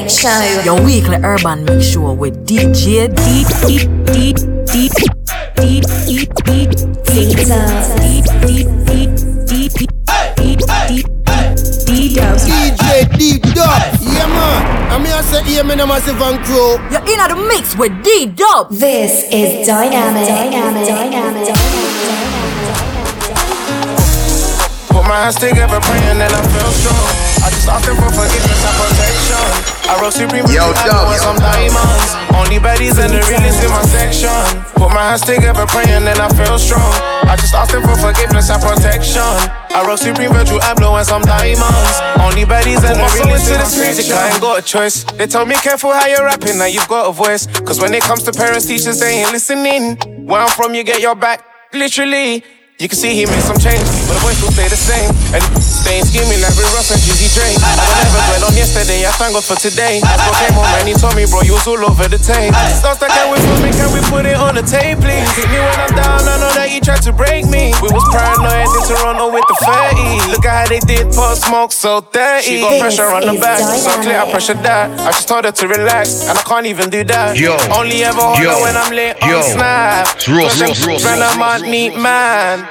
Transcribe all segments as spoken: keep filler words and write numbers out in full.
Mix Show. Your weekly urban mix show with D J D D D D D D D D J Deep Dub. Yeah man, I'm here say yeah man, I'm massive and crew. You're in the mix with D Dub. This is Dynamic. Dynamic. Dynamic. Put my hands together, praying and I feel strong. I just asked them for forgiveness and protection. I wrote Supreme with you, I some diamonds. Only baddies and the realest in my section. Put my hands together, praying and I feel strong. I just asked them for forgiveness and protection. I wrote Supreme Virtue, I blow and some diamonds. Only baddies and the realest in my section. I ain't got a choice. They told me careful how you're rapping, now you've got a voice. Cause when it comes to parents, teachers, they ain't listening. Where I'm from, you get your back, literally. You can see he made some change, but the voice will stay the same. And staying scheming like Rick Ross and Juicy Drake. I would never dwell on yesterday, I thank God for today. I spoke came home and he told me, bro, you was all over the tape. Stars that can we put me, can we put it on the tape, please? Hit me when I'm down, I know that you tried to break me. We was paranoid in Toronto with the thirty. Look at how they did Pop Smoke so dirty. She got pressure on the back, so clear I pressured that. I just told her to relax, and I can't even do that. Yo, only ever holler when I'm lit on Snap. Cause them friend I'm a neat man.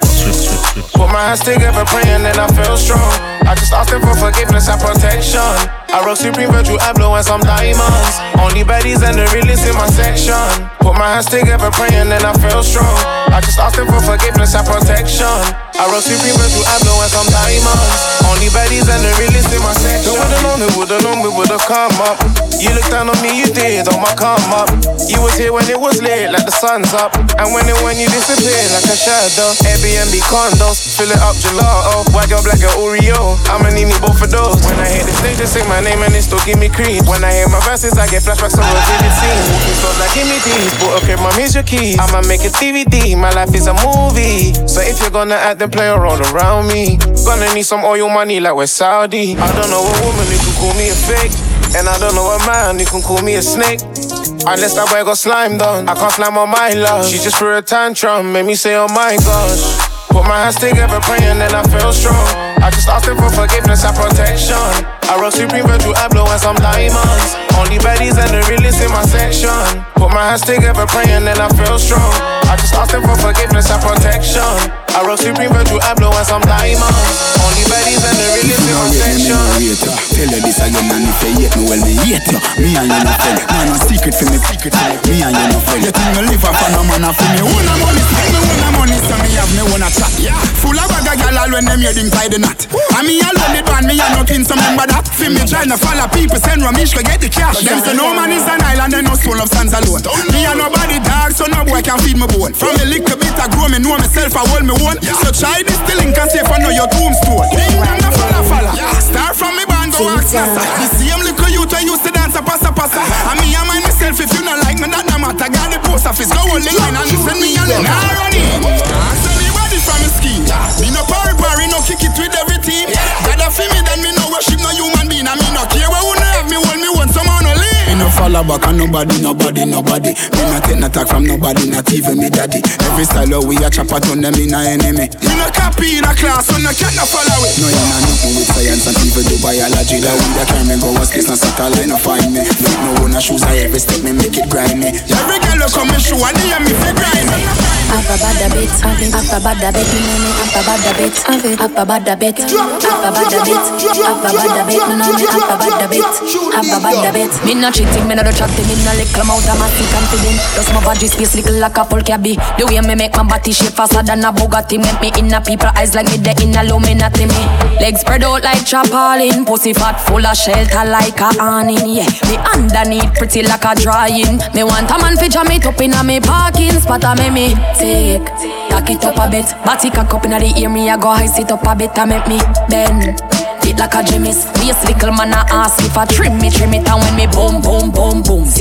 Put my hands together, praying and I feel strong. I just asked them for forgiveness and protection. I wrote Supreme Virtue, I blow and some diamonds. Only baddies and the realest in my section. Put my hands together, praying and I feel strong. I just asked them for forgiveness and protection. I wrote Supreme Virtue, I blow and some diamonds. Only baddies and the realest in my section. They would've known, they would've known, we would've come up. You looked down on me, you did, on my come up. You was here when it was late, like the sun's up. And when it when you disappeared, like a shadow. Airbnb condos, fill it up gelato. White girl, black girl, Oreo. I'ma need me both of those. When I hit the stage, they say my name and they still give me cream. When I hear my verses, I get flashbacks of a vivid scene. Walking stores like give me these, but okay, mom, here's your keys. I'ma make a D V D, my life is a movie. So if you're gonna act, then play a role around me. Gonna need some oil money like we're Saudi. I don't know a woman who can call me a fake, and I don't know a man who can call me a snake. Unless that boy got slimed on, I can't slam on my love. She just threw a tantrum, made me say oh my gosh. Put my hands together, praying and I feel strong. I just asked them for forgiveness and protection. I wrote Supreme Virtue, I blow and some diamonds. Only baddies and the realest in my section. Put my hands together, praying and I feel strong. I just asked them for forgiveness and protection. I wrote Supreme Virtue, I blow and some diamonds. Only baddies and the realest in my section. Tell you this again, and if you hate me, well, me hate you. Me and you no friend. Man, no secret for me, secret for me. Me and you no friend. You think me live off no man for me? Who no money, spend me when no money, so me have me wanna chat. Yeah, full of bag of gal all when them hear them tie the knot. And me alone the band, me and no pin, so remember that. For me trying to follow people, send Ramesh go get the cash. Them say no man is an island, and no soul of stands alone. Me and nobody dog, so no boy can feed me bone. From a little bit I grow, me know myself, I hold me one. So try this still in case if I know your tombstone. Ding dong the falla falla. Start from me band, go ask Sasa. The same little youth I used to dance a passa passa. And me and mind myself, if you not like me, that no matter. Got the post office, go on the line and send me a letter. Now run in. Ask anybody from the ski. Me no parry parry, no kick it with every team. Gotta feel me, then me no worship no human being. And me no care where wouldn't have me, hold me one, someone no leave. Me no follow back on nobody, nobody, nobody. Me not take no talk from nobody, not even me daddy. Every style we a chop at on them in a enemy. Me no copy in a class, so no cat no follow it. No, you know nothing with science and people do biology. That we that can me go was kiss no satellite, no find me. Make no one a shoes, I every step me make it grind me. Every girl who come me show, and they me fi grind me. Have a bad a bit, have a bad a bit, me know me have a bad a bit, have a bad a bit, have a bad a bit, have a bad a bit, me know me have a bad a bit, have a bad a bit. Me no cheating, me no do chatting, me no little mouth, I'm a stick confident. Just my body space little like a full cabby. The way me make my body shape faster than a Bugatti, make me in a people eyes like me, they in a low me not me. Legs spread out like chapalin, pussy fat full of shelter like a awning. Yeah, me underneath pretty like a drying. Me want a man fi jam it up in a me parking spot, a me me take, tack it up a bit. Body cock up in the ear, me a go high sit up a bit, a make me bend. Fit like a gymnast. Me a little man a ask if I trim me, trim it, and when me boom, boom, boom, boom, see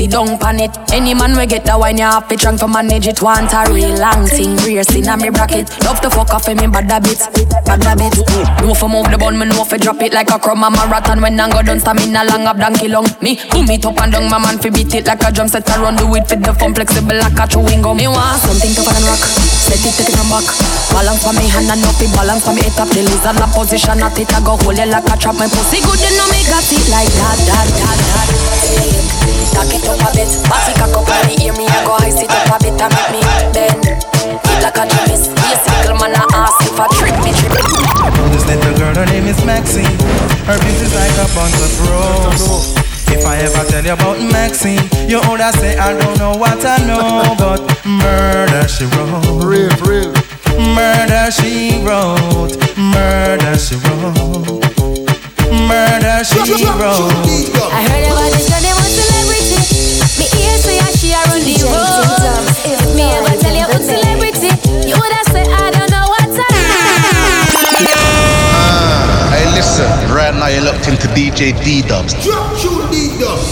sit down pan it. Any man we get that wine, you have to drunk to manage it. Want a real long thing, racing on me bracket. Love to fuck off in me bad habit, bad habit. Know for move the bun, me know for drop it like a crumb. A marathon when I go down, stamina long up donkey long. Me boom it up and down, my man fi beat it like a drum set. I run do it fit the fun, flexible like a chewing gum. Me want something to and rock, set it, take it and back. Balance for me hand and up it, balance for me it up. The lizard la position at it, I go hold it like a trap. My pussy good, you know me got it like that, that, that, that. Tack it up a bit, body cock up on the ear. Me I go high, sit up a bit and make me bend. It like a gymnast, be a single man I ask if I trip me, trip me. This little girl, her name is Maxine. Her beauty's like a bunch of roses. If I ever tell you about Maxine, you older say I don't know what I know, but murder she wrote. Real, real. Murder she wrote. Murder she wrote. Murder she wrote. I heard about this girl, they want celebrity. Me ears say how she a run the road. If me ever tell you about celebrity, you woulda say I don't know what I know. Ah, hey listen, right now you're locked into D J D-Dubs. Shoot D-Dubs.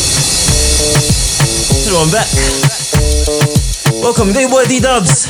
So I'm back. Welcome, big boy D-Dubs.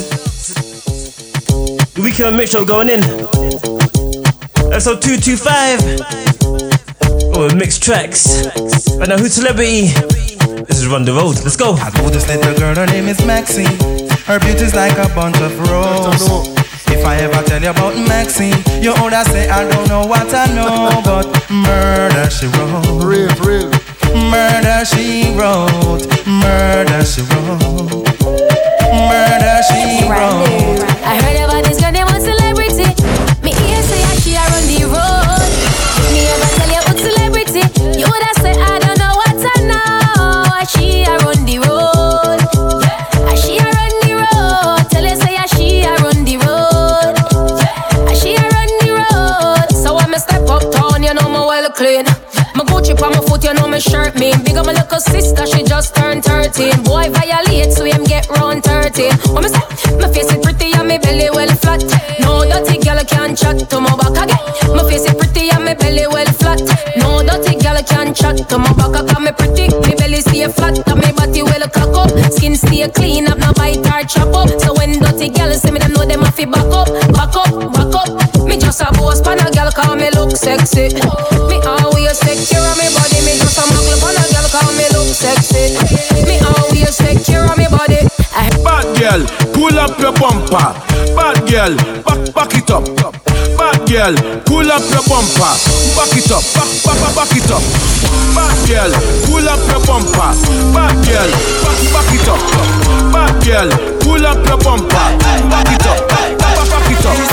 The weekend mix show going in. Episode two twenty-five. Oh, mixed tracks. Right now, who's celebrity? This is Run the Road. Let's go. I know this little girl, her name is Maxine. Her beauty's like a bunch of roses. If I ever tell you about Maxine, you older say I don't know what I know, but murder she wrote. Real, real. Murder she wrote. Murder she wrote. Murder she wrote. I heard about this girl, they want celebrity. Me ears say how she a run the road. If me ever tell you about celebrity, you woulda say I don't know what I know. How she a run the road. How she a run the road. Tell you say how she a run the road. How she a run the road. So when me step uptown, you know me well clean. My Gucci on my foot, you know me shirt mean. Big up my little sister, she just turned thirteen. Boy violate, so him get round thirteen. When me say, my face is pretty and my belly well flat. No dirty girl can chat to my back again. My face is pretty and my belly well flat. No dirty girl can chat to my back again. Me pretty, my belly stay flat and my body well cock up. Skin stay clean up, no bite or chop up. So when dirty girls see me, them know them have to back up, back up, back up. Me just a boss pan a girl cause me look sexy. Me always take care of me body. Me just a muggle pan a girl cause me look sexy. Me always take care of me body. Bad girl, pull up your bumper. Bad girl, back back it up. Bad girl, pull up your bumper. Back it up, back back back, back it up. Bad girl, pull up your bumper. Bad girl, back back it up. Bad girl, pull up your bumper. Back it up, back back back it up.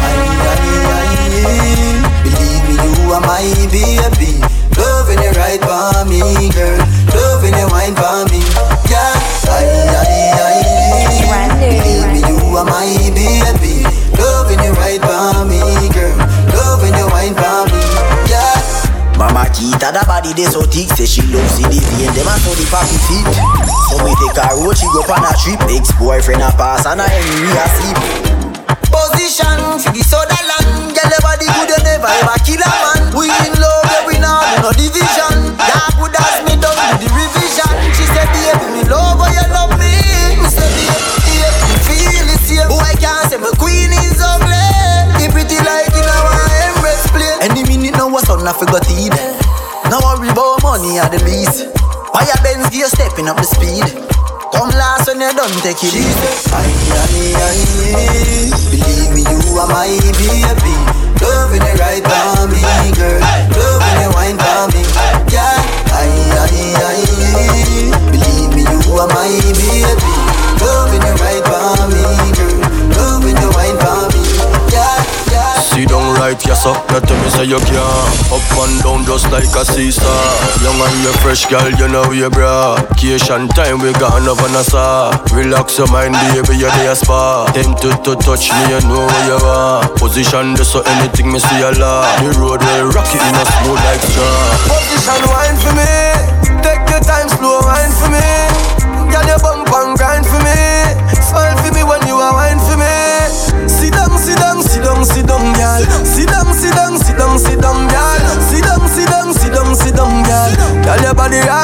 Believe me, you are my baby. Loving you right for me, girl. Loving you wine for me, yeah. Aye, aye, aye. Believe me, you are my baby. Loving you right for me, girl. Loving you wine for me, yeah. Mama Kita, the body they so thick. Say she loves see the vein, them a so the papi feet. So we take a road, she go on a trip. Ex-boyfriend a pass and a enemy a sleep. Position for the soda land. Girl, your body good, you never ever kill a man. We in love, every now no division. Yeah, good as me done with the revision. She said, baby, me love how you love me. Me said, baby, me feel the same. Oh, I can't say my queen is ugly. Be pretty like in our embrace play. Any minute now, what's on, I forgot it. Now worry about money at the least. Fire Benz gear stepping up the speed. Come last when you done take it easy. Aye, aye, aye. Believe me, you are my baby. Loving you right for me, girl. Loving you wine for me, yeah. Aye, aye, aye. Believe me, you are my baby. Loving you right for me, girl. Loving you wine for me, yeah, yeah. Sit down right, yes sir. You tell me say you can. Up and down just like a sister. Young and you fresh girl, you know you bra. Vacation time we gone over Nassau. Relax your mind baby, you're there spa. Tempted to touch me, you know where you are. Position just so anything me see a lot. The road will rock it in a smooth like straw. Position wine for me. Take your time, slow wine for me. Girl you bump and grind for me. Smile for me when you are wine for me. Sit down, sit down, sit down, sit down, girl. Sit down, sit down, sit down, sit down, girl. Sit down, sit down, sit down, sit down, girl. Girl, your body right.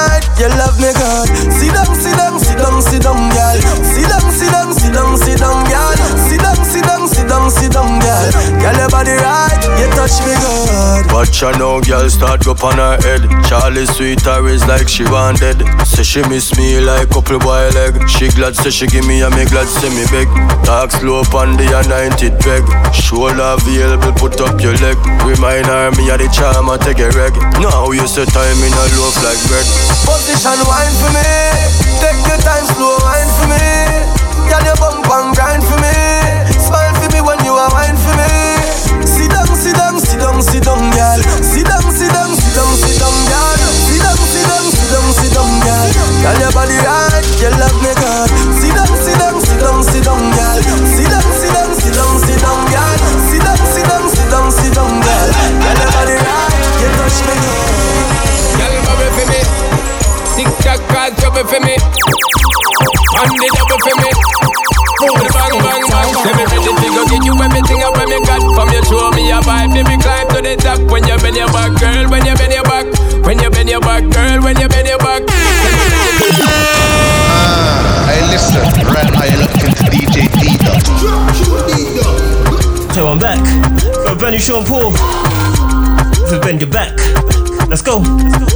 right, you love me good. Sit down, sit down, sit down, sit down, girl. Sit down, sit down, sit down, sit down, girl. Sit down, sit down, sit down, sit down, girl. Girl, your body right, you touch me good. Watch her now, girl, start go on her head. Charlie sweet her is like she wanted. Say she miss me like couple boy leg. She glad say she give me and me glad say me beg. Talk slow on the anointed peg. Shoulder available, put up your leg. Remind her me of the charm and take a reg. Now you say time in a loaf like bread. Position wine for me. Take your time, slow wine for me. Girl, your bump and grind for me. Smile for me when you are wine for me. Sit down, sit down, sit down, sit down, girl. Sit down, sit down, sit down, sit down, girl. Sit down, sit down, sit down, sit down, girl. Girl, your body right, you love me good. Sit down, sit down, sit down, sit down, girl. Sit down, sit down, sit down, sit down, girl. Sit down, sit down, sit down, sit down, girl. Girl, your body right, you touch me good. Girl, bubble for me. Tick tock, call trouble for me. On the double for me. Bang, bang, bang. Let me ready to go give you everything up when me got. From you show me a vibe, baby, climb to the top. When you bend your back, girl, when you bend your back. When you bend your back, girl, when you bend your back. Ah, hey listen, right now you're looking to D J D-Dub. So I'm back. Got a brand new Sean Paul. So bend your back. Let's go. Let's go.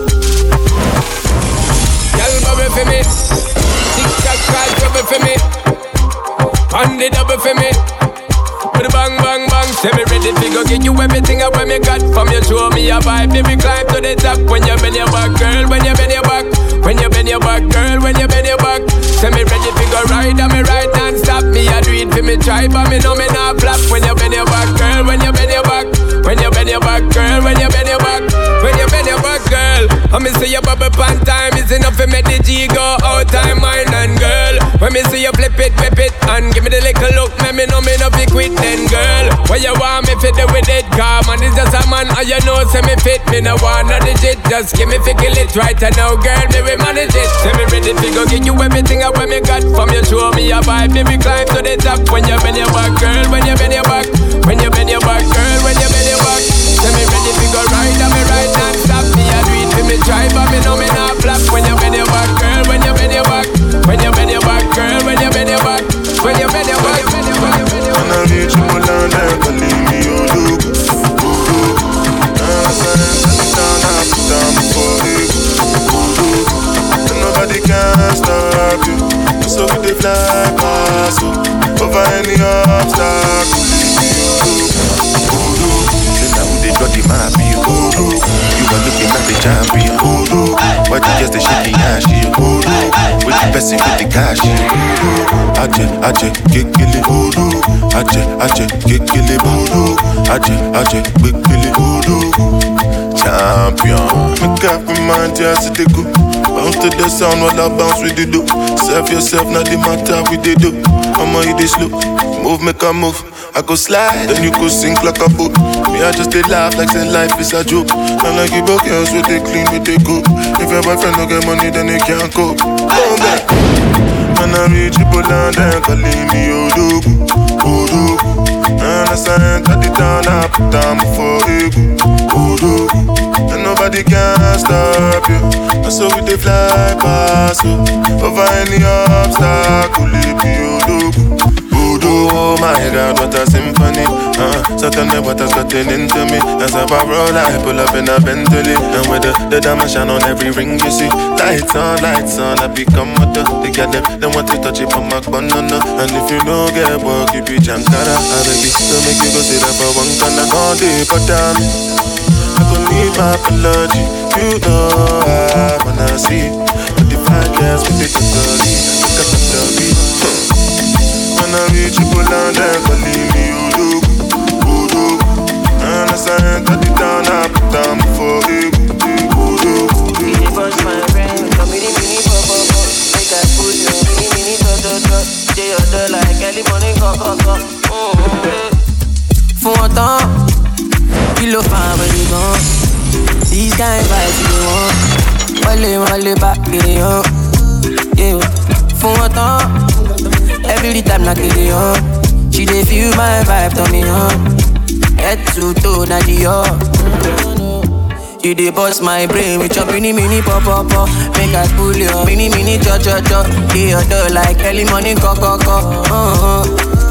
Girl, bubble for me. Tick tock, call trouble for me. On the double for me. With a bang, bang, bang. Say me ready to go give you everything up when me got. From you show me a vibe, baby, climb to the top. When you bend your back, girl, when you bend your back. When you bend your back, girl, when you bend your back. Say me ready to go ride and me ride non-stop. Me a do it for me try, but me know me not flop. When you bend your back, girl, when you bend your back. When you bend your back, girl, when you bend your back. When you bend your back, girl. I me see you bubble pan time is enough to make the G go out time, mine and girl. When me see you flip it, flip it, and give me the little look, make me know me no be quit then, girl. What you want me fit with it, car man is just a man, and you know say me fit, me no want no digit. Just give me fickle it right and now, girl, me we manage it. Say me ready to go give you everything up when me got. From you show me a vibe, baby, climb to the top. When you bend your back, girl, when you bend your back. When you bend your back, girl, when you bend your back. Say me ready to go ride and me ride non-stop. Me a do it for me try, but me know me not flop. When you bend your back, girl, when you bend your back. When you bend your back, girl, when you bend your back. When you bend your back, when you bend your back. When I reach you, pull on there, can leave me, you look. I'm saying, shut it down, I put down before you. And nobody can stop you. So we they fly past you. Over any obstacle, leave me, you look. Say now who they got the map, you look. You are looking at the champion, look. Why you just the shaky ass, you look. With the person with the cash, you look. Aje, aje, kekele, look. Aje, aje, kekele, look. Aje, aje, kekele, look. Champion. Make up your mind, just to go. Bounce to the sound while I bounce with the do. Serve yourself, not the matter with the do. I'ma hit this slow. Move, make a move. I go slide, then you go sink like a boat. Me, I just they laugh like say life is a joke. And I give up girls with they clean, with they go. If your boyfriend don't get money, then they can't cope. Come back. And I reach you, pull down, then calling me Odogu, Odogu. And I stand at the town, I put down before you go, Odogu. And nobody can stop you. And so we they fly past you. Over any obstacle, leave me Odogu. Oh my God, what a symphony. uh, So tell me what has gotten into me. As I roll, I pull up in a Bentley. And with the, the diamond shine on every ring you see. Lights on, lights on, I become a duck. They get them, they want to touch it from my banana. And if you don't get work, you be jankara. I beg you, don't make you go sit up for one corner. All day, but damn, I gon' need my apology. You know I wanna see. But the fine girls with the story. Look at the story. When I reach you, pull on there, but leave me, you look, you look. And as I enter the town, I put down before you, you look. Mini bus, my friend, come mini mini pop pop pop. Make I put you mini mini dot dot dot. They other like early morning cock cock cock. For a temps, il a faim, but il gone. These kind of vibes you want. Wale wale back, get it on. Yeah, for a temps. Every time I get it on, she dey feel my vibe, turn me on. Head to toe, na the up. You dey bust my brain with your mini mini pop pop pop. Make I pull your mini mini cho cho cho. Dey your door like early morning co co co. Uh-huh.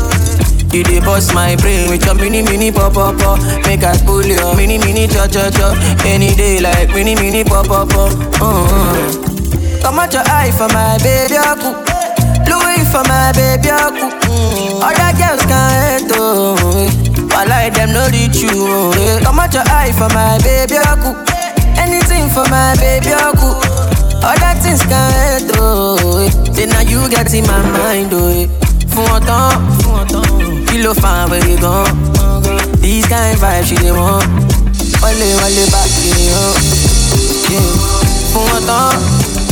You dey bust my brain with your mini mini pop pop pop. Make I pull your mini mini cho cho cho. Any day like mini mini pop pop pop. Uh-huh. Come out your eye for my baby aku. Louis for my baby aku. Mm. Other girls can't handle it. I like them no reach you. Yeah. Come out your eye for my baby aku. Anything for my baby aku. Other things can't handle it. Then now you get in my mind, oh it. For one time, for one time. Kilo fine where you gone. These kind vibes she they want. Wale wale back it up. Yeah. For one time.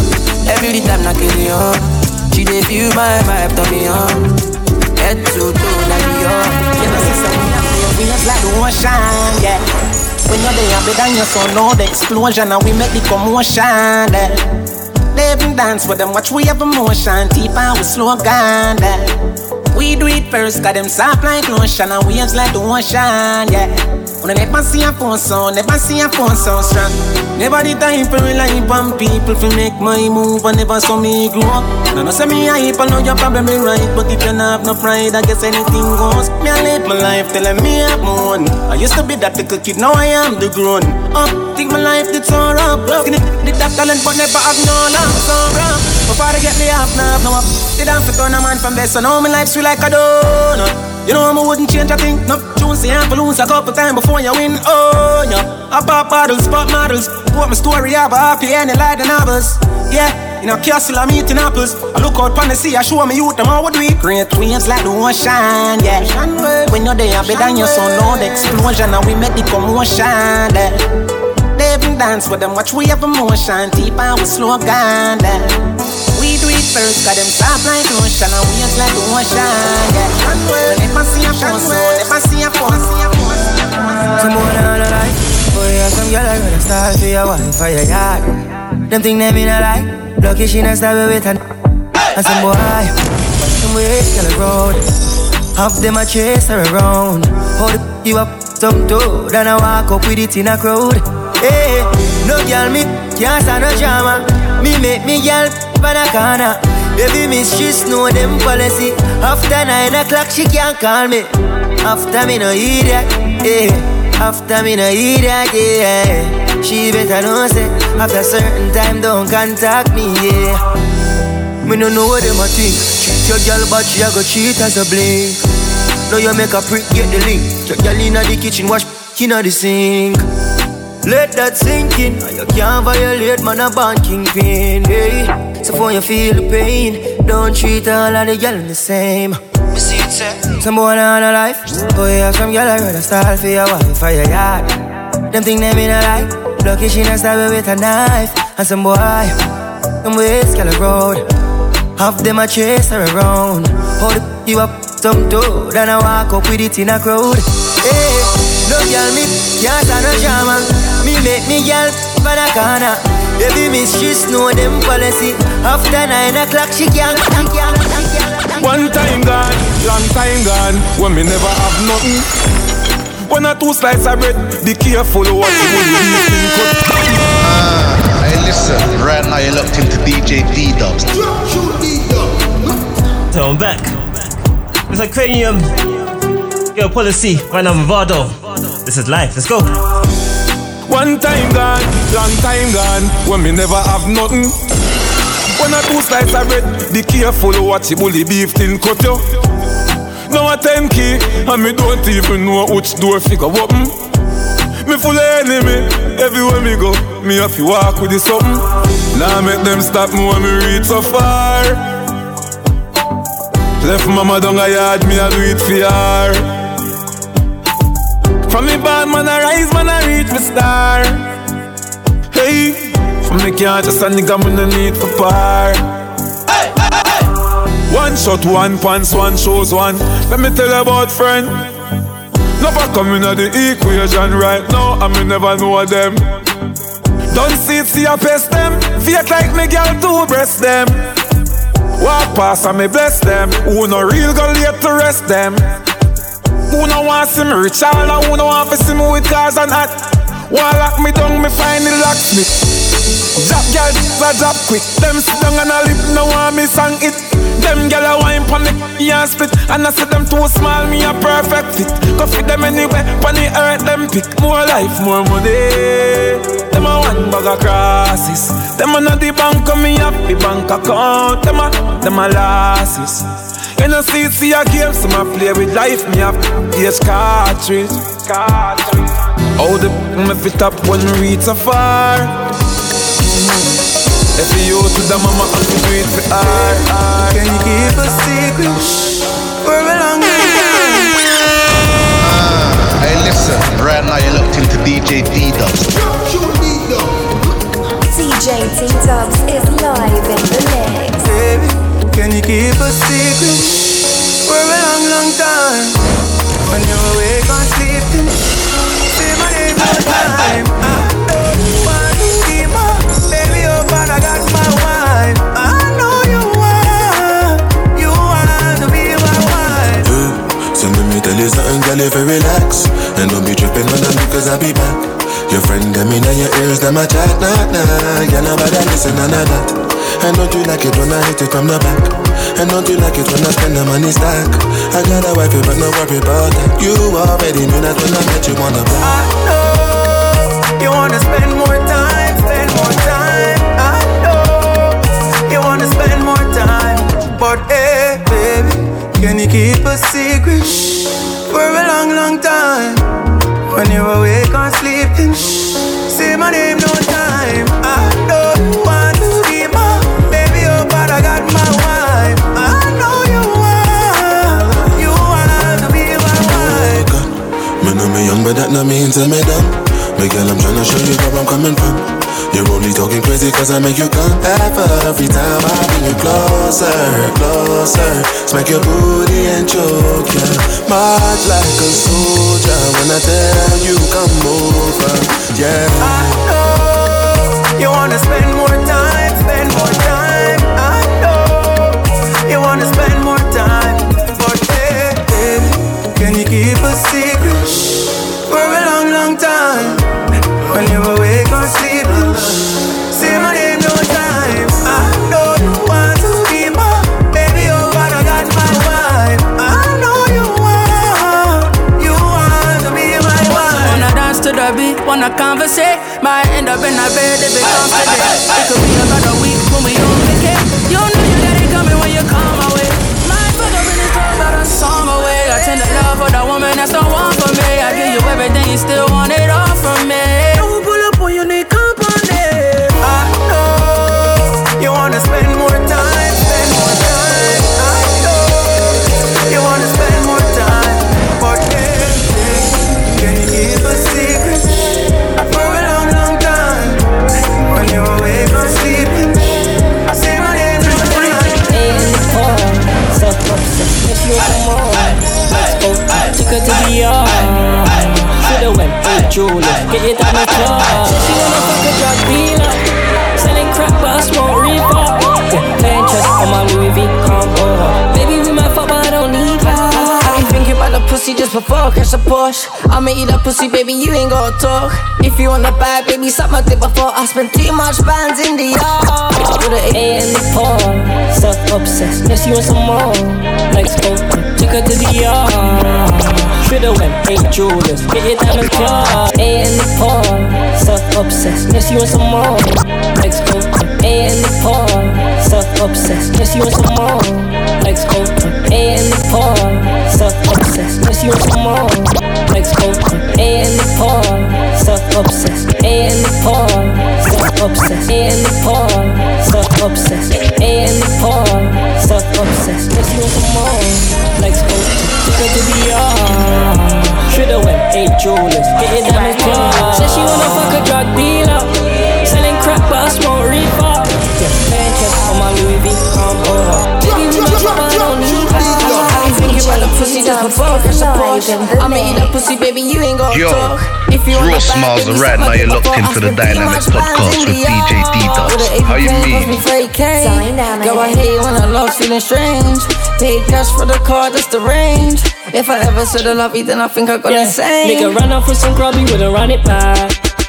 Every time I kill you, she dey feel my vibe to me on. Head to toe like you. You know see something happening, we just like the ocean, yeah. When you're there, be down your son, know the explosion, and we make the commotion, yeah. They even dance with them, watch we have emotion, deep and we slow down, yeah. We do it first, got them soft like lotion, and waves like the ocean, yeah. When I never see a phone sound, never see a phone sound strong. Never the time for rely on people to make my move, and never saw me grow up. Now no say me hype, I know you're probably right, but if you don't have no pride, I guess anything goes. Me I live my life telling me I'm one. I used to be that little kid, now I am the grown up. Think my life did so rough, did that talent but never have no love, so rough. Before they get me off now, no up. They don't fit on a man from this, so now my life's sweet like a donut. You know I wouldn't change a thing, no. Choose the ample lose a couple times before you win, oh yeah. I pop bottles, pop models. Put my story up, happy ending like the novels. Yeah, in a castle I'm eating apples. I look out pon the sea, I show me youth, them all would we. Great waves like the ocean, yeah. When you're there, better than your son, know the explosion, and we make the commotion, yeah. They even dance with them, watch we have emotion, deep and we slow down, yeah. We do it first, got them soft like lotion, and waves like the ocean, yeah. Never see a phone, so never see a phone. Some more than all I like. Oh yeah, some girl I gonna start for your wife for your yard. Them think them in a lie. Lucky she not start with an. And some boy, some way tell the road. Half them a chase her around. Hold you up some toe, then I walk up with it in a crowd. Hey, no girl me can't stand no drama. Me make me girl for the corner. Baby miss she know them policy. After nine o'clock she can't call me. After me no hear that, yeah. After me no hear that, yeah. She better know say after certain time don't contact me, yeah. Me no know what them a think. Treat your girl but she a go cheat as a blink. Now you make a prick get the link. Your girl inna the kitchen wash inna the sink. Let that sink in. You can't violate man a born kingpin, yeah. So for you feel the pain, don't treat all of the girl the same. Some boy on a life. Oh yeah, some girl I rather style for your wife for your yard. Them think them in a lie. Lucky she not stab with a knife. And some boy, them ways girl a road. Half them a chase her around. Hold you up some toe, then I walk up with it in a crowd. Hey, no girl me can't stand no drama. Me make me girl for the corner. Baby miss she know them policy. After nine o'clock she can't, she can't, she can't. One time gone, long time gone, when me never have nothing. One or two slices of bread, be careful what you will use. Ah, hey listen, right now you're locked into D J D-Dubs. So I'm back. It's like Cranium. Yo, Policy, right now I'm Vado. This is life, let's go. One time gone, long time gone, when me never have nothing. One or two slices of bread, be careful what you bully beef tin cut you. Now a ten key, and me don't even know which door figure open. Me full of enemy, everywhere me go, me have to walk with the something. Now make them stop me when me reach so far. Left mama down a yard, me a do it for her. From me bad man I rise, man I reach me star. Hey. Me can't just a nigga, me no need for par. Hey, hey, hey. One shot, one pants, one shows, one. Let me tell you about friend. Never come in the equation right now, and me never know them. Don't see it, see I pest them. Fake like me girl to breast them. Walk past and me bless them. Who no real go late to rest them. Who no want see me rich all, and who no want to see me with cars and hat. Wanna lock me down, me find the locksmith. Drop girl, I drop quick. Them sit down and I lip, no want me song it. Them gyal a wine pon the and split. And I say them too small, me a perfect fit. Go fit them anywhere, pon the earth them pick. More life, more money. Them a one bag of crosses. Them a not the bank, me have the bank account. Them a, them a losses. You know see, see a game, so I play with life. Me have H cartridge. Cartridge. How the me fit up when we reach so far. If you to the mama, I'm to do it for her. Can you keep a secret for a long time? Uh, hey, listen, right now you're locked into D J D-Dubs. D J D-Dubs is live in the mix. Baby, can you keep a secret for a long, long time? When you're awake or sleeping, say my name all the time. I don't want to be more. Baby, oh God, I got my wife. I know you want, you want to be my wife. Hey, send me tell you something, girl, if you relax. And don't be tripping on them because I'll be back. Your friend, them in your ears, them a chat, nah, nah. You know about that, listen, none of that. And don't you like it when I hit it from the back? And don't you like it when I spend the money stack? I got a wife, but no worry about that. You already knew that when I met you on the block. I know you wanna spend more time, spend more time. I know you wanna spend more time. But hey, baby, can you keep a secret for a long, long time? When you're awake or sleeping, say my name no time. I don't want to be more. Baby, oh God, I got my wife. I know you want, you want to be my wife. Me know me young, but that no means I'm dumb. Me girl, I'm tryna show you where I'm coming from. You're only talking crazy cause I make you come. Every time I bring you closer, closer, smack your booty and choke ya. March like a soldier when I tell you come over, yeah. I know you wanna spend more time, spend more time. I know you wanna spend more time. But hey, baby, can you keep a secret for a long, long time? When you're awake or sleeping, say my name no time. I know you want to be more. Baby, oh God, I got my wife. I know you want, you want to be my wife. Wanna dance to the beat, wanna conversate. Might end up in a bed if it comes to that. It could be another week when we on vacay. You know you got it coming when you come my way. My fuck up in this club, got a song away. I tend to love for the woman that's the one for me. I give you everything, you still want it all from me. Don't pull up when you need company. I know you wanna spend more time, spend more time. I know you wanna spend more time. But hey, can you keep a secret for a long, long time? When you're awake or sleeping, say my name no time. Hey, in the phone, so obsessed. If you want more, let's go. Took her to the yard. Should've went, hey Julia, get it on the club. She wanna fuck a drug dealer, selling crack but I smoke reefer. Yeah, playing chess on my Louis V combo. Baby, we might fuck but I don't need her. I ain't thinking about the pussy just before I catch a Porsche. I'ma eat that pussy, baby, you ain't gotta talk. If you wanna buy, baby, suck my dick before I spend too much bands in the yard. With an A in the phone, so obsessed. Yes, you want some more? Let's go. Took her to the yard. Should've went, hey Julius, get it down the club. A in the phone, so obsessed. Yes, you want some more? Let's go. A in the phone, so obsessed. Yes, you want some more? Let's go. A in the phone, so obsessed. Yes, you want some more? Let's go. A in the phone, so obsessed. A in the phone, so obsessed. A in the phone, so obsessed. A in the phone, so obsessed. Yes, you want some more? Let's go. Took her to the yard. Should've went, hey Julius, get it down the club. Said she wanna fuck a drug dealer, selling crack but I smoke reefer. Yeah, playing chess on my Louis V combo. Baby, we might fuck but I don't need her. I ain't thinking about the pussy just before I catch a Porsche. I'ma eat that pussy, baby, you ain't got Yo, talk. If you Raw Smiles, and right now you're locked into the Dynamics podcast with D J D-Dubs. How you mean? Dynamics. Girl, I hate when I love feeling strange. Paid cash for the car, that's the range. If I ever said I love you, then I think I got yeah. insane. Nigga run off with some grub, he wouldn't run it back.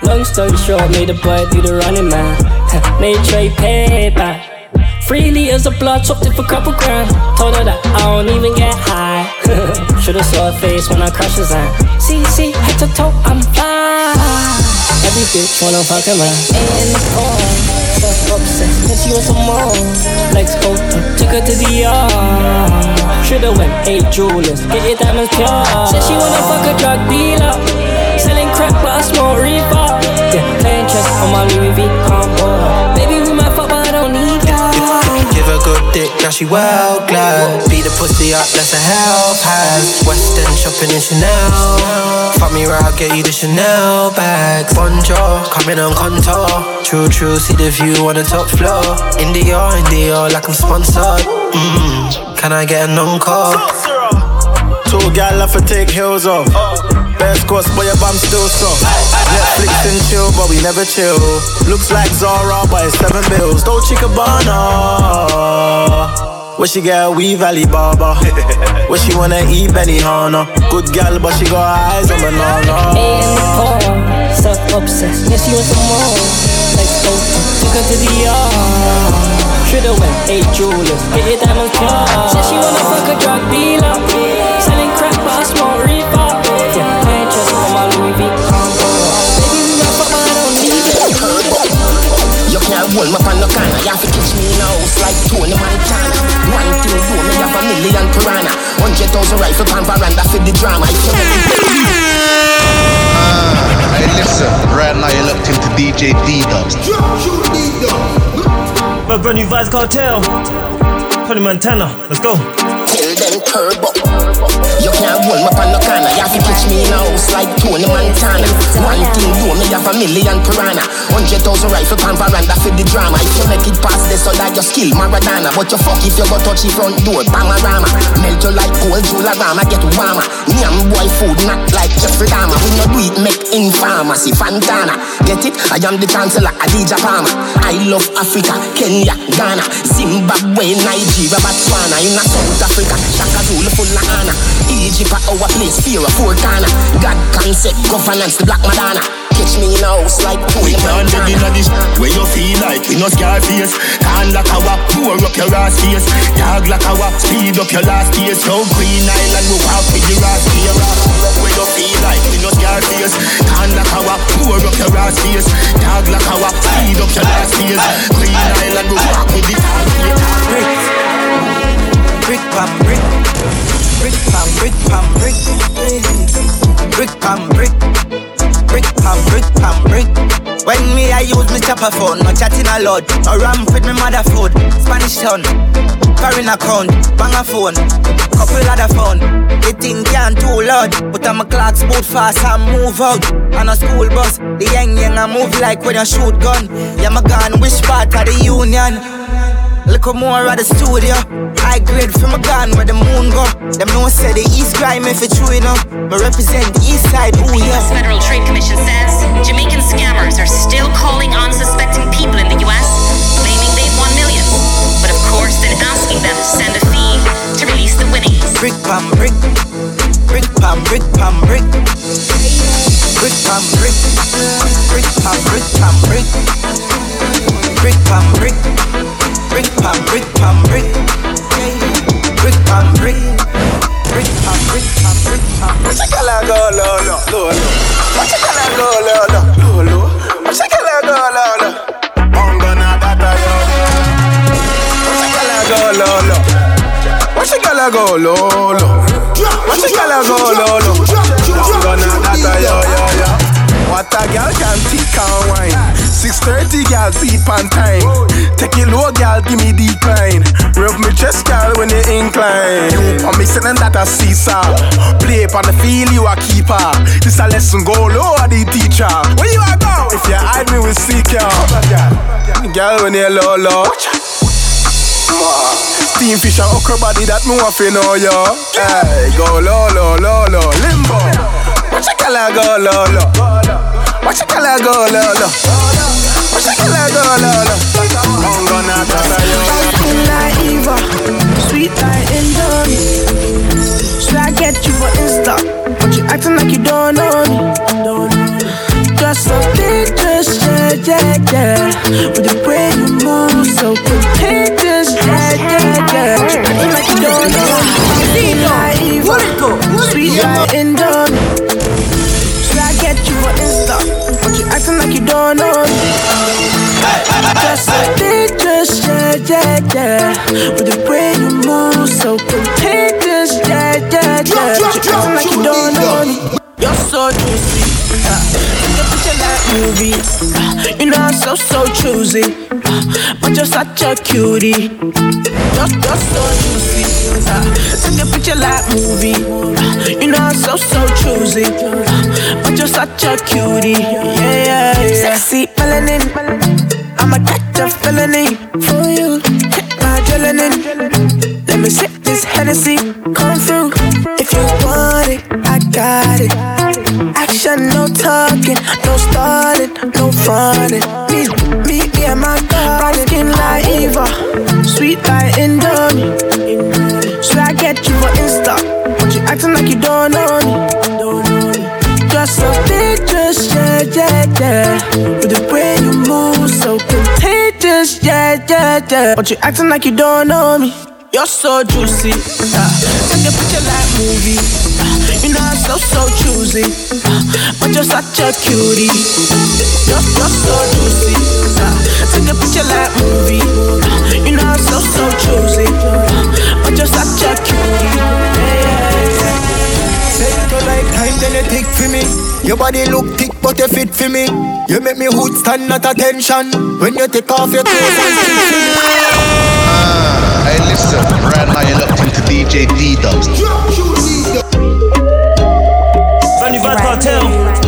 Long story short, made the boy do the running man. Made trade paper. Freely as a blood, chopped it for a couple grand. Told her that I don't even get high. Should've saw her face when I crashed the Zan. See, see, head to toe, I'm fine. Every bitch wanna fuck a man. Ain't in the phone, so obsessed, cause she want some more. Legs open, took her to the yard. Should've went eight jewelers, get your diamonds pure. Said she wanna fuck a drug dealer. Selling crack but I smoke reefer. Yeah, playing chess on my Louis V combo. Baby, we might fuck but I don't need ya. Give her good dick, now she well glad. Beat the pussy up, that's a help has. West End shopping in Chanel. Fuck me right, I'll get you the Chanel bag. Bonjour, coming on contour. True, true, see the view on the top floor. India, India, like I'm sponsored. Mmm, can I get an encore? Two gal have to take heels off. Best course, but your bum still soft. Netflix and chill, but we never chill. Looks like Zara, but it's seven bills. Don't Chicabana. Where she get a wee Valley Barber. Where she wanna eat Benihana. Good gal, but she got eyes on banana. Ain't in the phone, so obsessed. Yeah, she want some more. Like open, took her to the yard. Should've went eight jewelers, get your diamonds pure. Said she wanna fuck a drug dealer. Selling crack, but I smoke reefer. Yeah, playing chess on my Louis V combo. Baby, we might fuck, but I don't need it. You can't hold me from no corner. You have to catch me in a house like Tony Montana. One thing do me have a million piranha. Hundred thousand rifle pan veranda for the drama. Ah, hey listen, right now you're locked into D J D-Dubs. My brand new Vybz Kartel, Tony Montana, let's go. Kill them turbo. You can't hold me from no corner. You have to catch me in a house like Tony Montana. One thing do me have a million piranha. Hundred thousand rifle pan veranda for the drama. If you make it past this, so that your skill Maradona. But you fuck if you go touch the front door, Panorama. Melt you like gold, Jularama, get warmer. Nyam boy food, not like Jeffrey Dahmer. When you do it, make in pharmacy, Fantana. Get it? I am the chancellor, Adidja Palmer. I love Africa, Kenya, Ghana, Zimbabwe, Nigeria, Botswana. In a South Africa, Shaka Zulu full of honor. Egypt at our place, fear of four corner. God concept, governance, the Black Madonna. Catch me in a house like Tony Montana. We can't this where you feel like we no scar face. Can't like our pour up your ass face. Dog like our speed up your last days. So Green Island we walk with your ass here. Where you feel like we no scar face. Can't like our pour up your ass face. Dog like our speed up your last days. Green Island we walk with the brick. Brick pam brick. Brick pam brick pam brick. Brick pam brick. Brick pam brick pam brick. When me I use me chopper phone, no chatting a lot. No ramp with me mother food. Spanish town, foreign account, bang a phone, couple other phone. The thing can't too loud, but I'm a clock boot fast and move out. On a school bus, the young young I move like when you shoot gun. Yeah, my gun, which part of the union? Look more at the studio. I grade from a gun where the moon go. Them no say the East crime if it's true enough. But represent the East side, ooh yeah. U S Federal Trade Commission says Jamaican scammers are still calling unsuspecting people in the U S, claiming they've won millions. But of course, then asking them to send a fee to release the winnings. Brick pam brick. Brick pam brick pam brick. Brick pam brick. Brick pam brick pam brick. Brick pam brick. Brick pam brick pam brick. Brick pam brick. Brick pam brick pam brick pam brick. Watch a girl go low low low low. Watch a girl go low low low low. Watch a girl go low low. Bongo na data yo. Watch a girl go low low. Watch a girl go low low. Watch a girl go low low. Bongo na data yo yo yo. What a girl can take and wine. six thirty girl beat pan time. Take it low girl give me decline. Rub me chest girl when you incline. I'm missing that a seesaw. Play on the field you a keeper. This a lesson go low the teacher. Where you a go? If you hide me we seek you. Girl when you low low. Steam fish and okra body that me want to know yo. Hey, go low low low low limbo. Watch a girl go low low. Watch a girl go low low. Watch a girl go low low. I'm gonna tell you. Acting like Eva, sweet like Indomie. Should I get you for Insta? But you acting like you don't know me. Just something so contagious. Yeah, yeah, yeah. But you acting like you don't know me. Naive, sweet like Indomie. Should I get you on Insta? But you acting like you don't know me. Just so dangerous, yeah, yeah, yeah. With the way you move, so contagious, yeah, yeah, yeah. But you acting like you don't know me. You're so juicy, uh, in the picture like movie. uh, You know I'm so, so choosy, uh, but you're such a cutie. You're, you're so juicy, uh, in the picture like movie. uh, You know I'm so, so choosy, uh, but you're such a cutie. Yeah, yeah, yeah. Sexy melanin, I'ma catch a felony for you. Hit my adrenaline. Let me sip this Hennessy, come through. If you want it, I got it. Action, no talking, no stalling, no fronting. Meet, meet me at my car, skin like Eva, sweet like Indomie. Should I get you on Insta? But you acting like you don't know me. Just so dangerous, yeah, yeah, yeah. With the way you move, so contagious, yeah, yeah, yeah. But you acting like you don't know me. You're so juicy, uh, take a picture like movie. uh, You know I'm so, so choosy, uh, but you're such a cutie. You're, you're so juicy, uh, take a picture like movie. uh, You know I'm so, so choosy, uh, but you're such a cutie. Yeah, yeah, yeah. Take your like time, then you take for me. Your body look thick, but you fit for me. You make me hood stand at attention when you take off your clothes and speak for me. Hey, listen, right now you're locked into D J D-Dubs. Brand new Bad Cartel.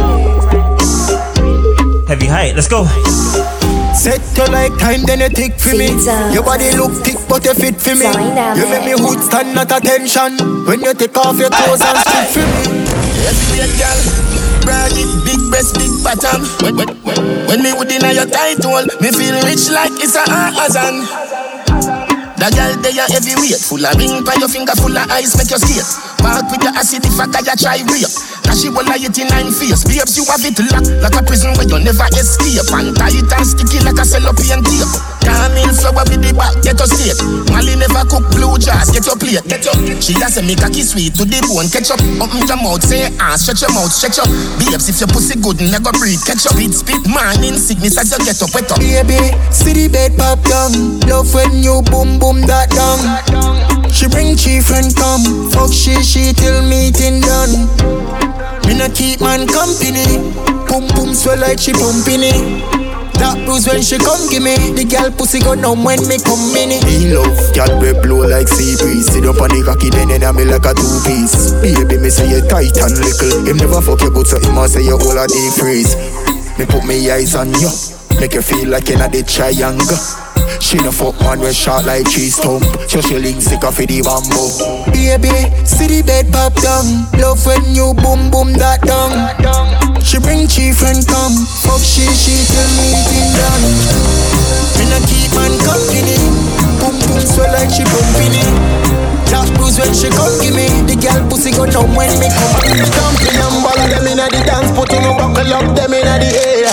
Heavy height, let's go. Set you like time, then you tick for me. Your body look thick, but you fit for me. You make me hood stand at attention when you take off your clothes and speak for me. Every girl, broad it, big breast, big bottom. When, when, when, when me would in your tight hole, me feel rich like it's a Amazon. The girl they are heavyweight, full of ring by your finger, full of ice, make your skate. Walk with your acid if I got you try rape. Cause she will lie it in nine face. Babes, you have it locked like a prison where you never escape. And tight and sticky like a cellophane tape. Come in flower with the back, get your state. Molly never cook blue jars, get your plate. Get your. She has a make a kiss sweet to the bone. Catch up, open your mouth, say ah, stretch your mouth, stretch up. Babes, if your pussy good, never breathe. Catch up, spit, spit, man in sickness as you get up, wet up. Baby, see the bed pop down. Love when you boom boom that down. She bring chief and come. Fuck she, she till meeting done. Me not keep man company. Boom boom swell like she pumping it. That bruise when she come give me. The girl pussy go numb when me come in it. Me love cat we blow like sea breeze. Sit up on the cocky then in me like a two piece. Baby me say you tight and little. Him never fuck you good so him must say you all a deep freeze. Me put me eyes on you, make you feel like you're not the triangle. She no fuck man when shot like cheese stump. So she link sick off the bamboo. Baby, see the bed pop down. Love when you boom boom that down. She bring chief and come. Fuck she, she till meeting done. Me not keep man company. Boom boom swell like she bumping it. That bruise when she come give me. The girl pussy go down when me come. Dumping and ball them inna the dance. Putting a buckle up them inna the air.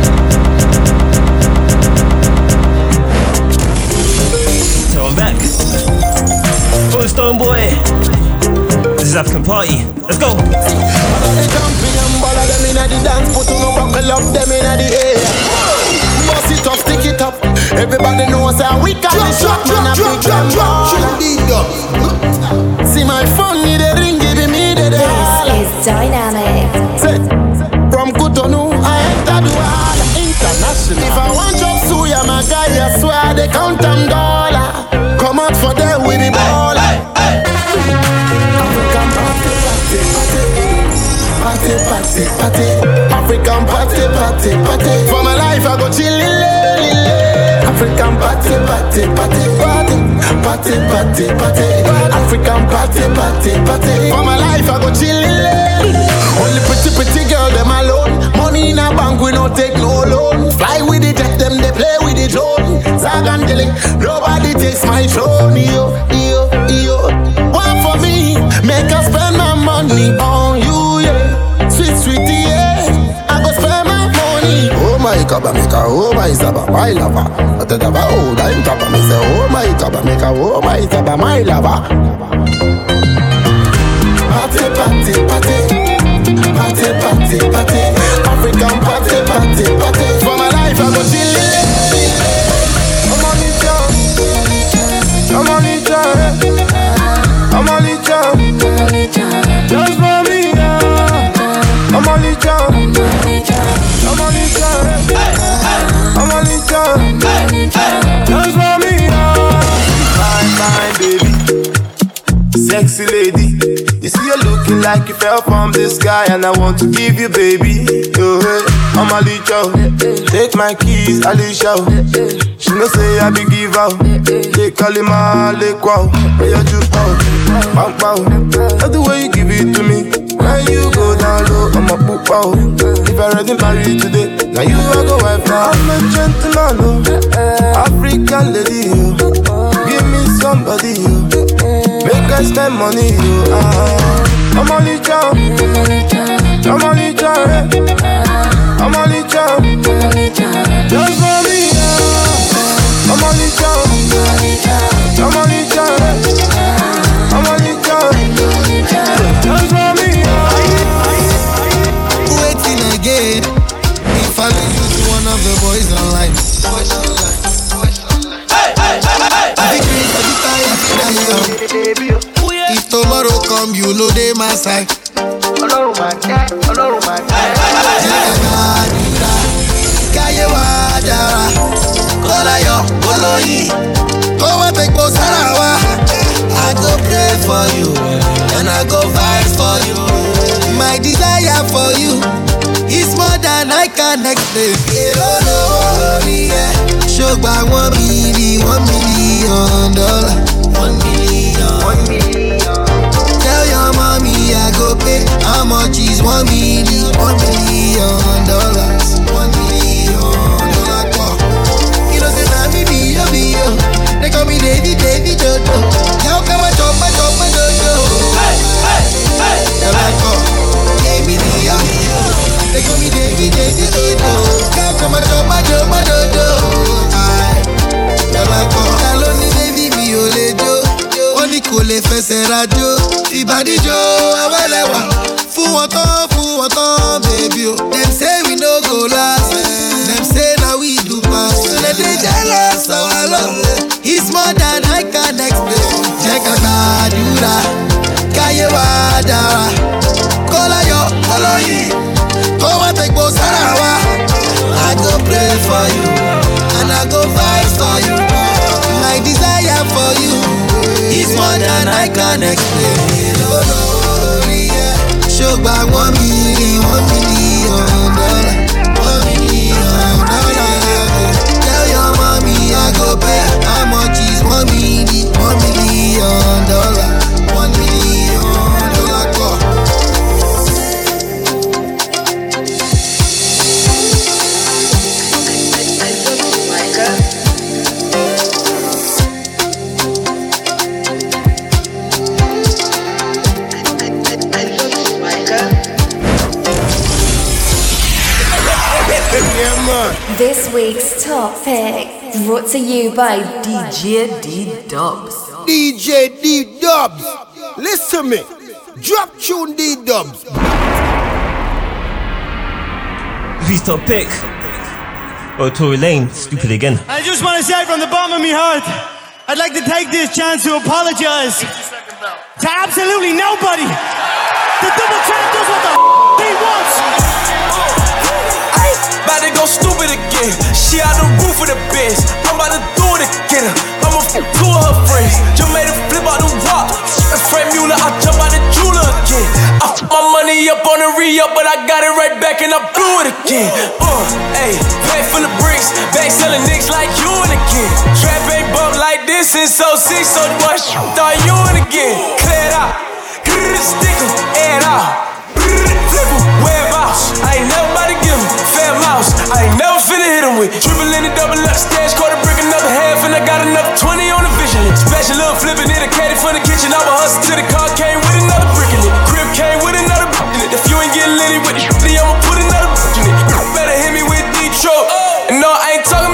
So I'm back. Oh, Stone Boy. This is African Party. Let's go. Champion ball of them inna the dance, put on a buckle up them inna the air. Bust it up, stick it up. Everybody knows that we got the shot in a big jam ball. See my phone need a ring, giving me the dance. This is dynamic. From Cotonou, I enter Douala International. If I want job, suya my guy, I swear they count them dollar. Come out for them with the baller. African party, party, party, party. African party, party, party. For my life I go chillin', African party, party, party, party, party, party, party. African party, party, party. For my life I go chillin'. Only pretty, pretty girl them alone. Money in a bank we no take no loan. Fly with the jet, them they play with the drone. Zag and Dilly, nobody takes my throne. Yo, yo, yo. One for me, make us spend my money on you, yeah. Sweet, sweetie, yeah. I go spend my money. Oh my God, I make a, oh my my Zaba, my lover. But the Zaba, oh, I'm top. Me say, oh my Zaba, make a oh my Zaba, my lover. Party, party, party, party, party, party. African party, party, party. For my life, I go chill it. I'm on the job. I'm on the job. I'm on the job. Just for me, yeah. I'm on the job. I'm on the job. I'm on the job. Just for me, yeah. Fine, fine, baby. Sexy lady. You see you looking like you fell from the sky, and I want to give you, baby. Oh, hey, I'm a licho. Take my keys, Alicia. She no say I be give out. Take Kalima, Lake Wow. Where you just out, bang bow. That's the way you give it to me. When you go down low, I'm a book out. If I ready married today, now you are go wife now. I'm a gentleman, oh, African lady, oh. Give me somebody, oh. Make us spend money, yo. Ah, I'm only job. I'm only job. I'm only job. Just for me, yeah. I'm only job. I'm only job. I'm only job. Just for me, yeah. Waiting again. If I lose you to one of the boys online. Hey, hey, hey, hey, hey. If tomorrow come, you know they my side. Hello, my dad. Hello, my dad. I go pray for you, and I go fight for you. My desire for you is more than I can explain. Show by one million, one million dollar, one million, one million. Tell your mommy I go pay. How much is one million, one million dollars, one million dollar? You know say na me be yo be yo. They call me Davy Davy Dodo. How come I chop my chop my dodo? Hey hey hey. They like oh, Davy Davy yo. They call me Davy Davy Dodo. How come I chop my chop my dodo? They like oh, hello ni baby mi o le jo. Oni kò lè fẹsẹ̀ rajo. Ìbàdí jo awẹ́lẹ́wà. Fún wọn tán, fún wọn tán, baby o. Dem say we no go last. Dem say na we do pass. So they dey jealous of our love. It's more than I can explain. Jẹ́ ká gbàdúrà, káyé wá dára. Kọ́lá yọ, kọ́lá yìí, kó wá tẹ̀gbọ́ sára wa. I go pray for you, and I go fight for you. My desire for you is more than I can explain. Oh, no, yeah. Ṣùgbà one million, one million dollar, one million dollar. Tell your mommy I go pay. How much is one million, one million dollar, one million dollar? This week's top pick brought to you by D J D-Dubs. D J D-Dubs. Listen to me. Drop tune D-Dubs. Who's top pick? Oh, Tory Lane, stupid again. I just want to say from the bottom of my heart, I'd like to take this chance to apologize to absolutely nobody. The double champ does what the f- he wants. About to go stupid again. She out the roof of the bench. I'm about to do it again. I'ma f two of her friends. Just made a flip out the rock. And Frank Mueller, I jump out the jeweler again. I f my money up on the re-up, but I got it right back and I blew it again. Uh, ayy, bag full of bricks. Back selling niggas like you and again. Trap ain't bump like this since oh six, so what sh- thought you and again. Clear it out. Stick 'em, air it out. Flip 'em, wear 'em out. I ain't never about to give 'em. Fair mouse, I ain't never finna hit him with. Triple in the double up, stash, quarter brick, another half, and I got another twenty on the vision. Special little flipping it, a caddy from the kitchen. I was hustle till the car came with another brick in it. Crib came with another brick in it. If you ain't getting litty with the shitty, I'ma put another brick in it. Better hit me with Detroit. And no, I ain't talking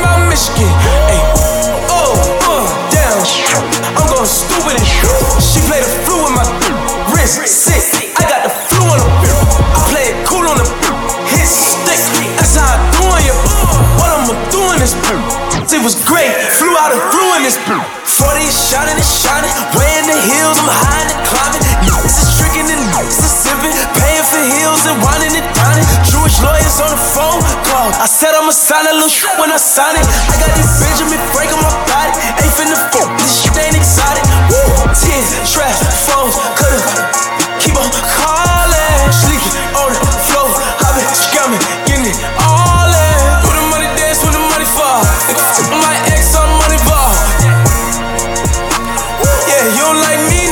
wrist sick. I got the flu on the beat. I play it cool on the beat. Hit stick. That's how I doing you. What I'ma do in this beat? It was great. Flew out and flew in this beat. forty is shining, it's shining. Way in the hills, I'm high and climbing. This is tricking and this is sipping. Paying for heels and whining and dining. Jewish lawyers on the phone call. I said I'ma sign a little shit when I sign it. I got these Benjamin Frank on my body. Ain't finna fuck, this shit ain't exotic. Woo! Tears, trash, phones, could've keep on calling. Sleeping on the floor, I've been scamming, getting it all in. With the money dance, when the money fall. My ex on money ball. Yeah, you don't like me.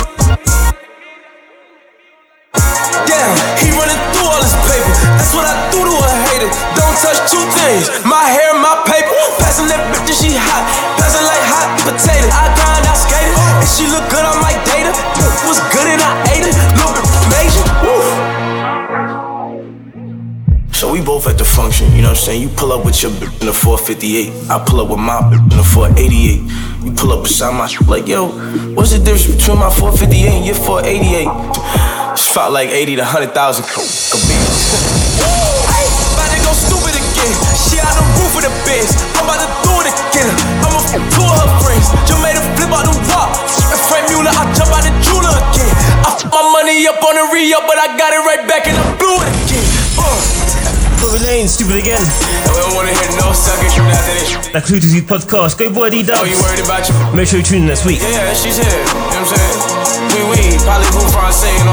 Damn, he running through all his paper. That's what I do to a hater. Don't touch two things, my hair and my paper. Passing that bitch and she hot, passing like hot potato. I grind, I skate it, and she look good on my data. Was good and I ate it, little bit major. Woo. So we both at the function, you know what I'm saying? You pull up with your bitch in a four fifty-eight. I pull up with my bitch in a four eighty-eight. You pull up beside my shit like, yo, what's the difference between my four fifty-eight and your four eighty-eight? It's felt like eighty to one hundred thousand. About to go stupid again. She out the roof of the biz. I'm about to do it again. I'ma f*** two of her friends. Just made a flip out the wall. And Frank Mueller, I jump out the jeweler again. I f*** my money up on the re-up, but I got it right back and I blew it again. Uh. Tory Lanez, Stupid Again. We don't wanna hear no suckers from after this. That Clue to Z podcast. Go boy D Dubs. Oh, you worried about you? Make sure you tune in next week. Yeah, yeah, she's here. You know what I'm saying? We, we, probably who France saying